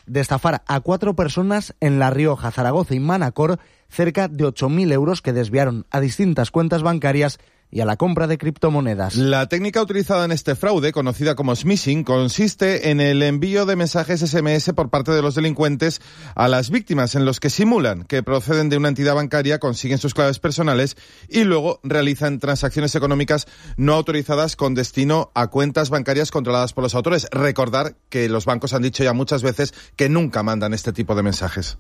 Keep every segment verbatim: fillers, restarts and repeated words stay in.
de estafar a cuatro personas en La Rioja, Zaragoza y Manacor cerca de ocho mil euros que desviaron a distintas cuentas bancarias y a la compra de criptomonedas. La técnica utilizada en este fraude, conocida como smishing, consiste en el envío de mensajes ese eme ese por parte de los delincuentes a las víctimas, en los que simulan que proceden de una entidad bancaria, consiguen sus claves personales y luego realizan transacciones económicas no autorizadas con destino a cuentas bancarias controladas por los autores. Recordar que los bancos han dicho ya muchas veces que nunca mandan este tipo de mensajes.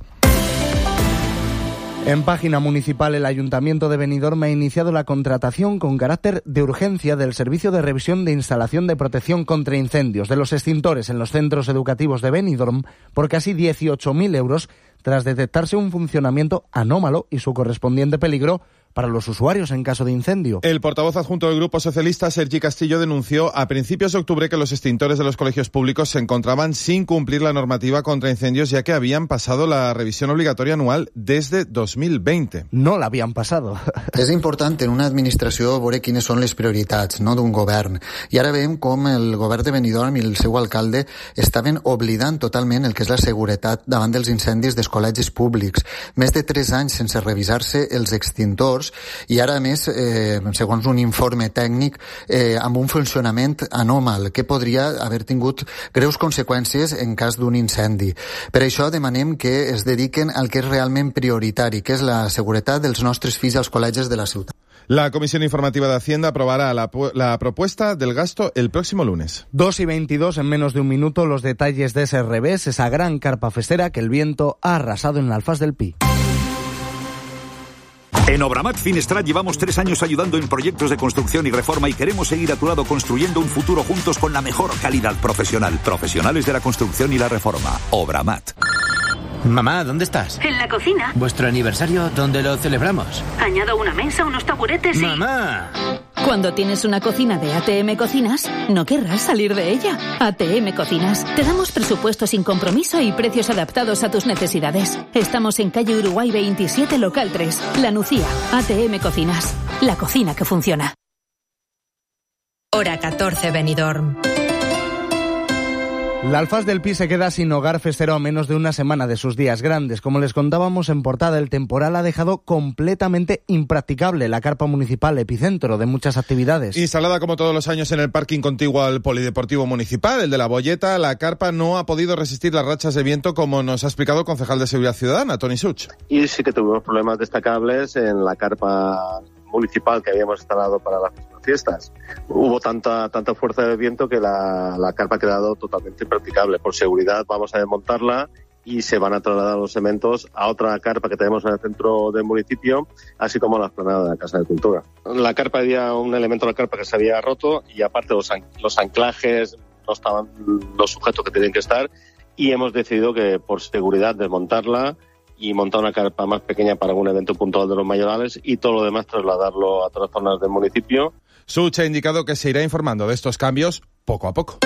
En página municipal, el Ayuntamiento de Benidorm ha iniciado la contratación con carácter de urgencia del Servicio de Revisión de Instalación de Protección contra Incendios de los extintores en los centros educativos de Benidorm por casi dieciocho mil euros tras detectarse un funcionamiento anómalo y su correspondiente peligro para los usuarios en caso de incendio. El portavoz adjunto del Grupo Socialista, Sergi Castillo, denunció a principios de octubre que los extintores de los colegios públicos se encontraban sin cumplir la normativa contra incendios, ya que habían pasado la revisión obligatoria anual desde dos mil veinte. No la habían pasado. És important en una administració veure quines són les prioritats, no, d'un govern. I ara veiem com el govern de Benidorm i el seu alcalde estaven oblidant totalment el que és la seguretat davant dels incendis dels col·legis públics. Més de tres anys sense revisar-se els extintors i ara, a més, eh, segons un informe tècnic, eh, amb un funcionament anòmal que podria haver tingut greus conseqüències en cas d'un incendi. Per això demanem que es dediquen al que és realment prioritari, que és la seguretat dels nostres fills als col·legis de la ciutat. La Comisión Informativa de Hacienda aprobará la, la propuesta del gasto el próximo lunes. dos y veintidós, en menos de un minuto, los detalles de ese revés, esa gran carpa festera que el viento ha arrasado en el Alfaz del Pi. En Obramat Finestrat llevamos tres años ayudando en proyectos de construcción y reforma y queremos seguir a tu lado construyendo un futuro juntos con la mejor calidad profesional. Profesionales de la construcción y la reforma. Obramat. Mamá, ¿dónde estás? En la cocina. ¿Vuestro aniversario dónde lo celebramos? Añado una mesa, unos taburetes y... ¡Mamá! Cuando tienes una cocina de A T M Cocinas, no querrás salir de ella. A T M Cocinas. Te damos presupuesto sin compromiso y precios adaptados a tus necesidades. Estamos en calle Uruguay veintisiete, local tres. La Nucía. A T M Cocinas. La cocina que funciona. Hora catorce, Benidorm. La Alfaz del Pi se queda sin hogar festero a menos de una semana de sus días grandes. Como les contábamos en portada, el temporal ha dejado completamente impracticable la carpa municipal, epicentro de muchas actividades. Instalada como todos los años en el parking contiguo al Polideportivo Municipal, el de La Bolleta, la carpa no ha podido resistir las rachas de viento, como nos ha explicado el concejal de Seguridad Ciudadana, Toni Such. Y sí que tuvimos problemas destacables en la carpa municipal que habíamos instalado para las fiestas. Hubo tanta tanta fuerza de viento que la, la carpa ha quedado totalmente impracticable. Por seguridad vamos a desmontarla y se van a trasladar los cementos a otra carpa que tenemos en el centro del municipio, así como a la explanada de la Casa de Cultura. La carpa había un elemento de la carpa que se había roto y aparte los, los anclajes no estaban los sujetos que tienen que estar y hemos decidido que por seguridad desmontarla y montar una carpa más pequeña para algún evento puntual de los mayorales y todo lo demás trasladarlo a otras zonas del municipio. Such ha indicado que se irá informando de estos cambios poco a poco.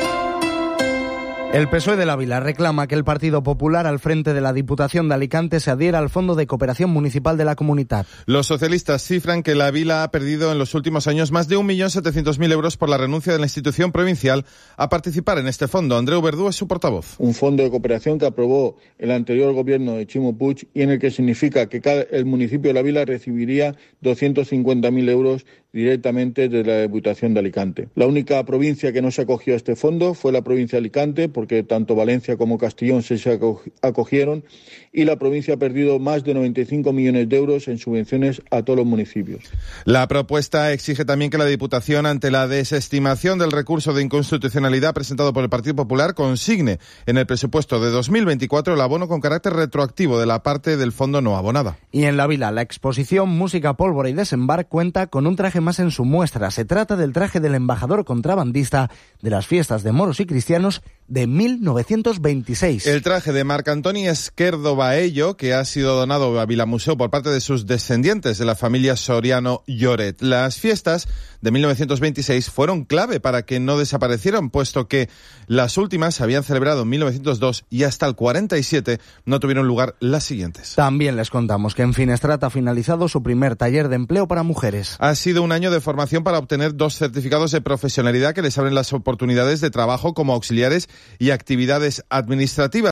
El P S O E de la Vila reclama que el Partido Popular al frente de la Diputación de Alicante se adhiera al Fondo de Cooperación Municipal de la Comunitat. Los socialistas cifran que la Vila ha perdido en los últimos años más de un millón setecientos mil euros por la renuncia de la institución provincial a participar en este fondo. Andreu Verdú es su portavoz. Un fondo de cooperación que aprobó el anterior gobierno de Chimo Puig y en el que significa que cada, el municipio de la Vila recibiría doscientos cincuenta mil euros directamente de la Diputación de Alicante. La única provincia que no se acogió a este fondo fue la provincia de Alicante, porque tanto Valencia como Castellón se acogieron, y la provincia ha perdido más de noventa y cinco millones de euros en subvenciones a todos los municipios. La propuesta exige también que la Diputación, ante la desestimación del recurso de inconstitucionalidad presentado por el Partido Popular, consigne en el presupuesto de dos mil veinticuatro el abono con carácter retroactivo de la parte del fondo no abonada. Y en la Vila, la exposición Música, Pólvora y Desembar cuenta con un traje más en su muestra. Se trata del traje del embajador contrabandista de las fiestas de moros y cristianos de mil novecientos veintiséis. El traje de Marc Antoni Esquerdo Baello, que ha sido donado a Vilamuseo por parte de sus descendientes de la familia Soriano Lloret. Las fiestas de mil novecientos veintiséis fueron clave para que no desaparecieran, puesto que las últimas se habían celebrado en mil novecientos dos y hasta el cuarenta y siete no tuvieron lugar las siguientes. También les contamos que en Finestrat ha finalizado su primer taller de empleo para mujeres. Ha sido un año de formación para obtener dos certificados de profesionalidad que les abren las oportunidades de trabajo como auxiliares y actividades administrativas.